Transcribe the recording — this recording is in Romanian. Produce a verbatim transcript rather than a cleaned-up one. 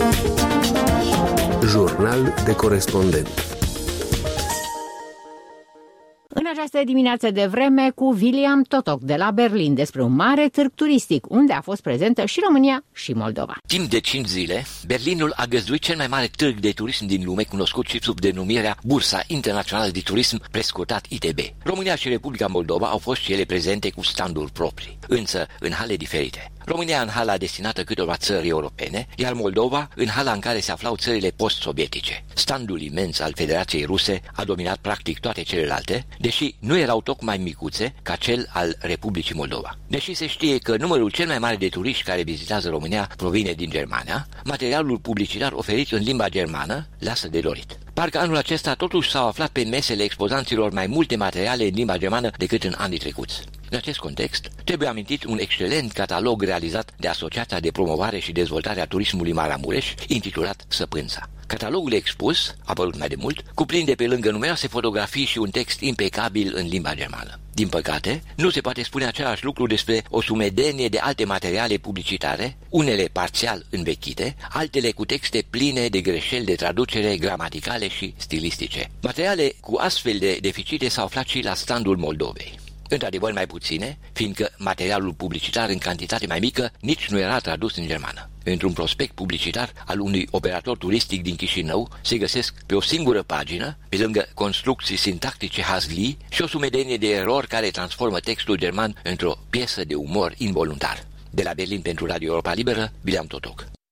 Jurnal de corespondent. În această dimineață de vreme cu William Totoc de la Berlin despre un mare târg turistic unde a fost prezentă și România și Moldova. Timp de cinci zile, Berlinul a găzduit cel mai mare târg de turism din lume, cunoscut și sub denumirea Bursa Internațională de Turism, prescurtat I T B. România și Republica Moldova au fost și ele prezente cu standuri proprii, însă în hale diferite. România în hala destinată câteva țări europene, iar Moldova în hala în care se aflau țările post-sovietice. Standul imens al Federației Ruse a dominat practic toate celelalte, deși nu erau tocmai micuțe ca cel al Republicii Moldova. Deși se știe că numărul cel mai mare de turiști care vizitează România provine din Germania, materialul publicitar oferit în limba germană lasă de dorit. Parcă anul acesta totuși s-au aflat pe mesele expozanților mai multe materiale în limba germană decât în anii trecuți. În acest context, trebuie amintit un excelent catalog realizat de Asociația de Promovare și Dezvoltare a Turismului Maramureș, intitulat Săpânța. Catalogul expus, apărut mai de mult, cuprinde pe lângă numeroase fotografii și un text impecabil în limba germană. Din păcate, nu se poate spune același lucru despre o sumedenie de alte materiale publicitare, unele parțial învechite, altele cu texte pline de greșeli de traducere gramaticale și stilistice. Materiale cu astfel de deficite s-au aflat și la standul Moldovei. Într-adevăr mai puține, fiindcă materialul publicitar în cantitate mai mică nici nu era tradus în germană. Într-un prospect publicitar al unui operator turistic din Chișinău se găsesc pe o singură pagină, pe lângă construcții sintactice hazlii și o sumedenie de erori care transformă textul german într-o piesă de umor involuntar. De la Berlin pentru Radio Europa Liberă, William Totoc.